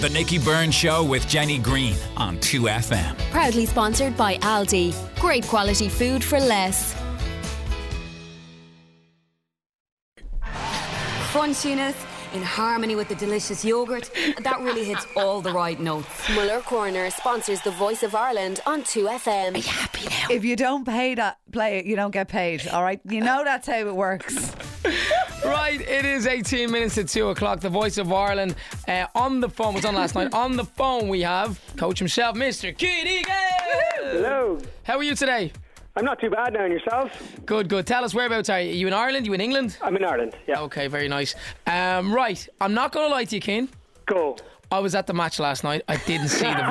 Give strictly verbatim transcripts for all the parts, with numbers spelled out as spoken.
The Nicky Byrne Show with Jenny Green on two F M. Proudly sponsored by Aldi. Great quality food for less. Crunchiness in harmony with the delicious yoghurt. That really hits all the right notes. Muller Corner sponsors the Voice of Ireland on two F M. Are you happy now? If you don't pay that play it, you don't get paid. All right, you know that's how it works. Right, it is eighteen minutes to two o'clock. The Voice of Ireland uh, on the phone was on last night. On the phone we have Coach himself, Mister Keane Egan. Hello. How are you today? I'm not too bad now, and yourself? Good, good. Tell us, whereabouts are you? Are you in Ireland? Are you in England? I'm in Ireland, yeah. Okay, very nice. Um, right, I'm not going to lie to you, Keane. Go. I was at the match last night. I didn't see the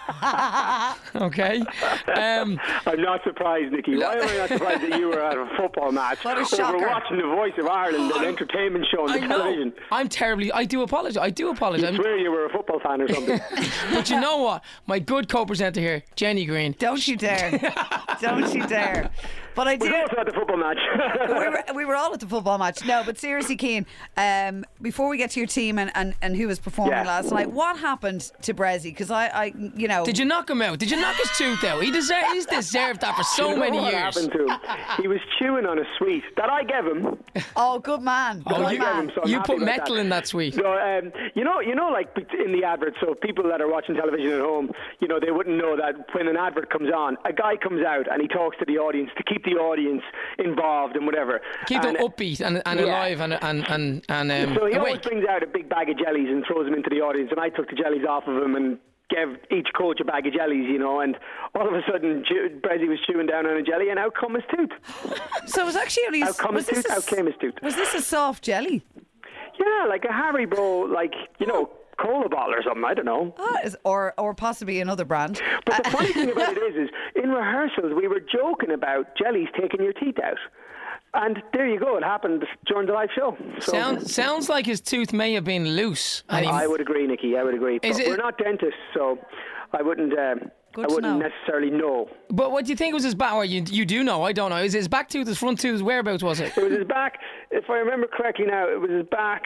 Voice. Okay. Um, I'm not surprised, Nicky. Why am I not surprised that you were at a football match? What a over shocker. watching the Voice of Ireland, an entertainment show on the I know. television. I'm terribly. I do apologise. I do apologise. I swear you were a football fan or something. But you know what? My good co-presenter here, Jenny Green. Don't you dare. Don't you dare. But I We do. were also at the football match. we, were, we were all at the football match. No, but seriously, Keane, um, before we get to your team and, and, and who was performing Yeah. last night, what happened to Brezzy? Because I, I, you know. Did you knock him out? Did you knock his tooth out? He deserved. He's deserved that for so You know many what years. happened to him? He was chewing on a sweet that I gave him. Oh, good man. Oh, good you- man. So I'm You happy put about metal that. in that sweet. So, um, you know, you know, like in the advert. So people that are watching television at home, you know, they wouldn't know that when an advert comes on, a guy comes out and he talks to the audience to keep the audience involved and whatever. Keep them And, upbeat and, and yeah. alive and and and, and um, So he always awake. brings out a big bag of jellies and throws them into the audience, and I took the jellies off of him and gave each coach a bag of jellies, you know, and all of a sudden Brezzy was chewing down on a jelly and out come his tooth. So it was actually only. Out come was his this tooth, a- out came his tooth. Was this a soft jelly? Yeah, like a Haribo, like, you know, cola bottle or something, I don't know. Ah, is- or or possibly another brand. But the funny thing about it is, is in rehearsals we were joking about jellies taking your teeth out. And there you go, it happened during the live show. So Sounds sounds like his tooth may have been loose. And he, I would agree, Nicky, I would agree. Is But it- we're not dentists, so I wouldn't um, Good I to wouldn't know. necessarily know. but what do you think was his back? Or you you do know? I don't know. Is it his back tooth, his front tooth? Whereabouts was it? It was his back, if I remember correctly now, it was his back,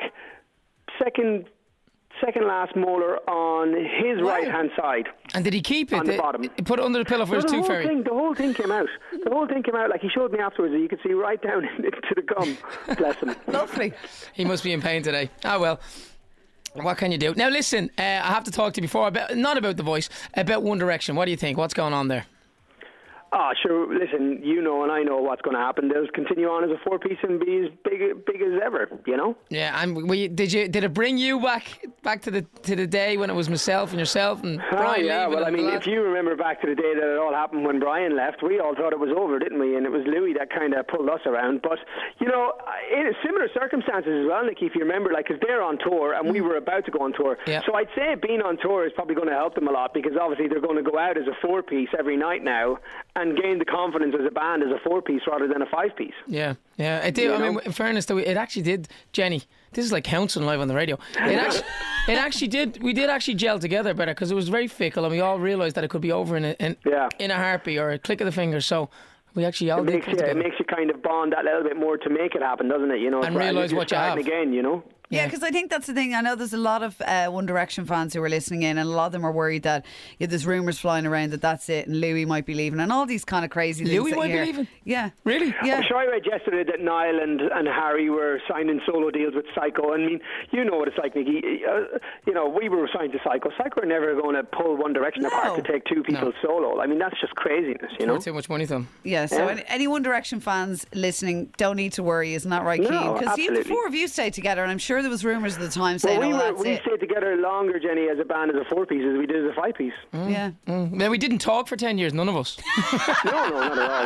second second last molar on his right hand side. And did he keep it? On the Did- bottom. He put it under the pillow for No, his the tooth whole fairy. thing, the whole thing came out. The whole thing came out, like he showed me afterwards, and you could see right down into the gum. Bless him. Lovely. He must be in pain today. Ah, well. What can you do? Now, listen, uh, I have to talk to you before, about, not about the Voice, about One Direction. What do you think? What's going on there? Ah, sure. Listen, you know, and I know what's going to happen. They'll continue on as a four-piece and be as big, big as ever. You know. Yeah, and we, did you did it bring you back back to the to the day when it was myself and yourself and Oh, Brian yeah. leaving Well, I and mean, the if lads? you remember back to the day that it all happened when Brian left, we all thought it was over, didn't we? And it was Louis that kind of pulled us around. But you know, in similar circumstances as well, Nicky, if you remember, like, because they're on tour and we were about to go on tour. Yeah. So I'd say being on tour is probably going to help them a lot, because obviously they're going to go out as a four-piece every night now and gain the confidence as a band as a four-piece rather than a five-piece. Yeah, yeah, it did. You I mean, know? in fairness, though, it actually did, Jenny. This is like counselling live on the radio. It actually, it actually did. We did actually gel together better because it was very fickle, and we all realised that it could be over in a, in, Yeah. in a heartbeat or a click of the finger. So we actually all It did makes, come you, it together. makes you kind of bond that little bit more to make it happen, doesn't it? You know, And so- realise you're what you starting have. again, you know. Yeah, because I think that's the thing. I know there's a lot of uh, One Direction fans who are listening in, and a lot of them are worried that yeah, there's rumours flying around that that's it, and Louis might be leaving, and all these kind of crazy things. Louis that might you be hear. leaving? Yeah. Really? Yeah. I'm sure I read yesterday that Niall and, and Harry were signing solo deals with Psycho. I mean, you know what it's like, Nicky. Uh, you know, we were signed to Psycho. Psycho are never going to pull One Direction No. apart to take two people solo. I mean, that's just craziness, you know. Not too much money to them. Yeah, so Yeah. any, any One Direction fans listening don't need to worry, isn't that right, No, Keane? Because the absolutely. four of you stayed together, and I'm sure there was rumours at the time saying, Well, we oh, were, that's we it. stayed together longer, Jenny, as a band as a four-piece as we did as a five-piece. Yeah. Mm. Now, we didn't talk for ten years, none of us. No, no, not at all.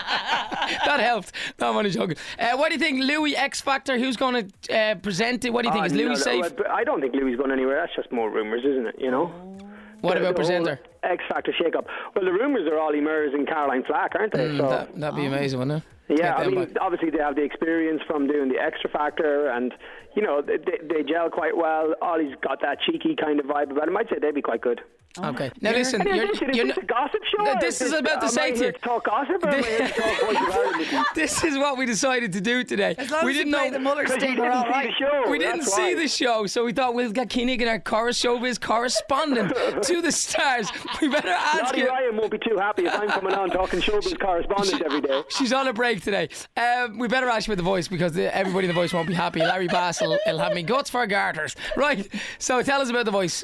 That helped. No, I'm only joking. Uh, what do you think, Louis X Factor? Who's going to uh, present it? What do you think? Uh, Is Louis no, safe? no, but I don't think Louis going anywhere. That's just more rumours, isn't it? You know. What The- about the whole- presenter? X Factor shake-up. Well, the rumours are Ollie Murs and Caroline Flack, aren't they? Mm, so that, that'd be amazing, wouldn't it? Yeah, Get I them mean, back. obviously they have the experience from doing the Extra Factor, and you know they, they gel quite well. Ollie's got that cheeky kind of vibe about him. I'd say they'd be quite good. Okay. Now listen, Anyway, you're, listen, is you're this not- a gossip show? No, or this is this- about to am say I to here you. to talk gossip, or am I here to talk Voice of Ireland with you? This is what we decided to do today. As long we as you didn't play know the Muller Because you sting, we're didn't all see right. the show. We didn't that's see why. the show, so we thought we'll get Keane our chorus showbiz correspondent to the stars. We better ask Lottie you. Ryan won't be too happy if I'm coming on talking showbiz correspondent every day. She's on a break today. Um, we better ask you about the voice because the, everybody in the voice won't be happy. Larry Bass will, will have me guts for garters. Right. So tell us about the voice.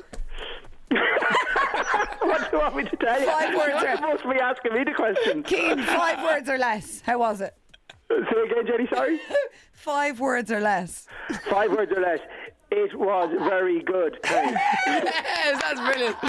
What do you want me to tell you? Five words You're are- supposed to be asking me the question. Keane, five words or less. How was it? Say again, Jenny, sorry? Five words or less. Five words or less. It was very good. Thanks. Yes, that's brilliant.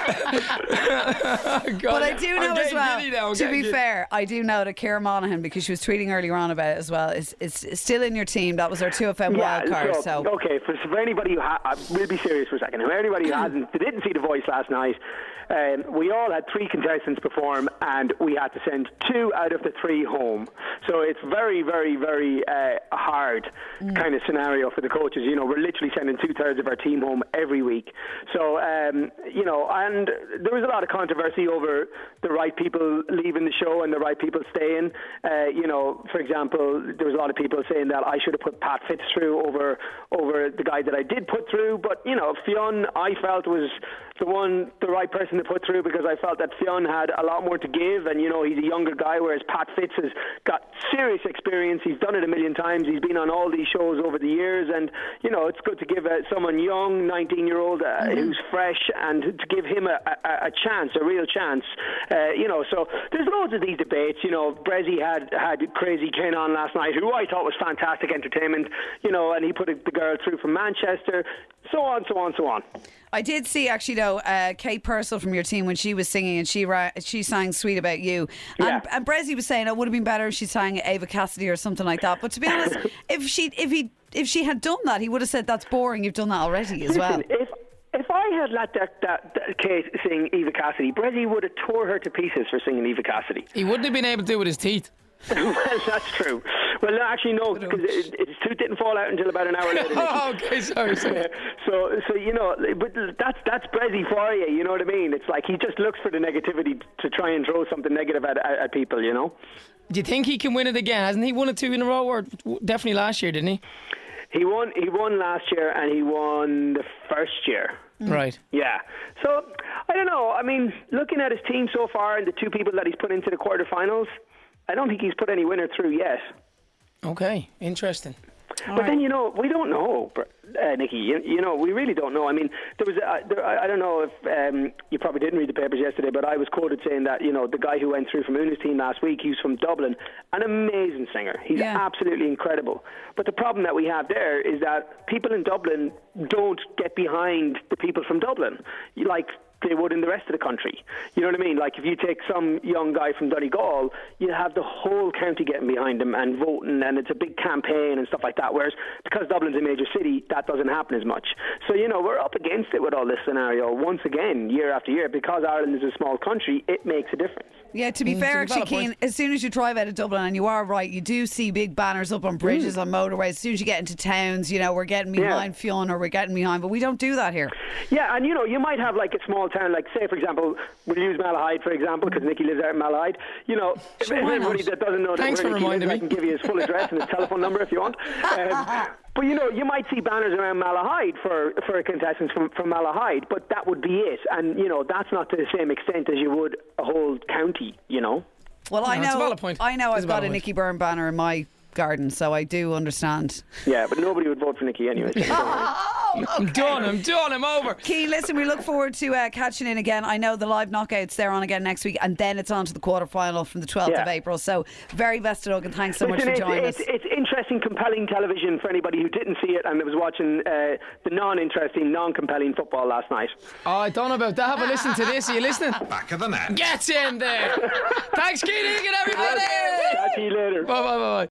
Oh, God. But I do I'm know as getting well, giddy now, I'm to getting be giddy. fair, I do know that Ciara Monaghan, because she was tweeting earlier on about it as well, is, is, is still in your team. That was her two F M wild card. so, So, okay, for, for anybody who ha- uh, we'll be serious for a second. For anybody who hasn't, didn't see The Voice last night, um, we all had three contestants perform, and we had to send two out of the three home. So it's very, very, very uh, hard kind of scenario for the coaches. You know, we're literally sending two thirds of our team home every week. So um, you know, and there was a lot of controversy over the right people leaving the show and the right people staying. Uh, you know, for example, there was a lot of people saying that I should have put Pat Fitz through over over the guy that I did put through. But you know, Fionn, I felt was the one, the right person to put through, because I felt that Fionn had a lot more to give, and you know, he's a younger guy, whereas Pat Fitz has got serious experience. He's done it a million times. He's been on all these shows over the years, and you know, it's good to give uh, someone young, nineteen year old uh, mm-hmm. who's fresh, and to give him a, a, a chance, a real chance. Uh, you know, so there's loads of these debates. You know, Brezzy had had Crazy Ken on last night, who I thought was fantastic entertainment. You know, and he put the girl through from Manchester. So on, so on, so on. I did see actually though uh, Kate Purcell from your team when she was singing, and she ra- she sang "Sweet About You," and, Yeah. and Brezzy was saying it would have been better if she sang Ava Cassidy or something like that. But to be honest, if she if he if she had done that, he would have said that's boring. You've done that already as well. Listen, if if I had let that, that, that Kate sing Eva Cassidy, Brezzy would have tore her to pieces for singing Eva Cassidy. He wouldn't have been able to do it with his teeth. Well, that's true. Well, no, actually, no, because it, its tooth didn't fall out until about an hour later. Oh, okay, sorry, sorry. so, so you know, but that's that's Brezzy for you. You know what I mean? It's like he just looks for the negativity to try and throw something negative at, at, at people. You know. Do you think he can win it again? Hasn't he won it two in a row, or definitely last year, didn't he? He won. He won last year, and he won the first year. Right. Yeah. So I don't know. I mean, looking at his team so far and the two people that he's put into the quarterfinals, I don't think he's put any winner through yet. Okay, interesting. All but right. Then, you know, we don't know, uh, Nicky. You, you know, we really don't know. I mean, there was, a, there, I don't know if um, you probably didn't read the papers yesterday, but I was quoted saying that, you know, the guy who went through from Una's team last week, he's from Dublin, an amazing singer. He's yeah. absolutely incredible. But the problem that we have there is that people in Dublin don't get behind the people from Dublin. You, like, they would in the rest of the country. You know what I mean? Like if you take some young guy from Donegal, you have the whole county getting behind him and voting, and it's a big campaign and stuff like that. Whereas because Dublin's a major city, that doesn't happen as much. So, you know, we're up against it with all this scenario once again, year after year. Because Ireland is a small country, it makes a difference. Yeah, to be Mm, fair, it's a actually, valid Keane, point. as soon as you drive out of Dublin, and you are right, you do see big banners up on bridges, on motorways. As soon as you get into towns, you know, we're getting behind Yeah. Fionn or we're getting behind, but we don't do that here. Yeah, and you know, you might have like a small town, like say, for example, we'll use Malahide, for example, because Nicky lives out in Malahide. You know, if Sure, why everybody not? that doesn't know that Thanks where for Nicky lives, reminding I me. can give you his full address and his telephone number if you want. Um, but you know, you might see banners around Malahide for for a contestant from from Malahide, but that would be it. And you know, that's not to the same extent as you would a whole county. You know. Well, I No, it's a know, valid point. I know, It's I've a got valid a point. Nicky Byrne banner in my garden, so I do understand. Yeah, but nobody would vote for Nicky anyway. So I'm done, I'm done, I'm over. Keane, listen, we look forward to uh, catching in again. I know the live knockouts, they're on again next week, and then it's on to the quarter final from the twelfth Yeah. of April. So very best of luck, and thanks so Listen, much for joining it's, us. it's, it's interesting, compelling television for anybody who didn't see it and was watching uh, the non-interesting, non-compelling football last night. Oh, I don't know about that. Have a listen to this. Are you listening? Back of the net. Get in there. Thanks, Keane Egan, everybody. Catch you later. Bye, bye, bye, bye.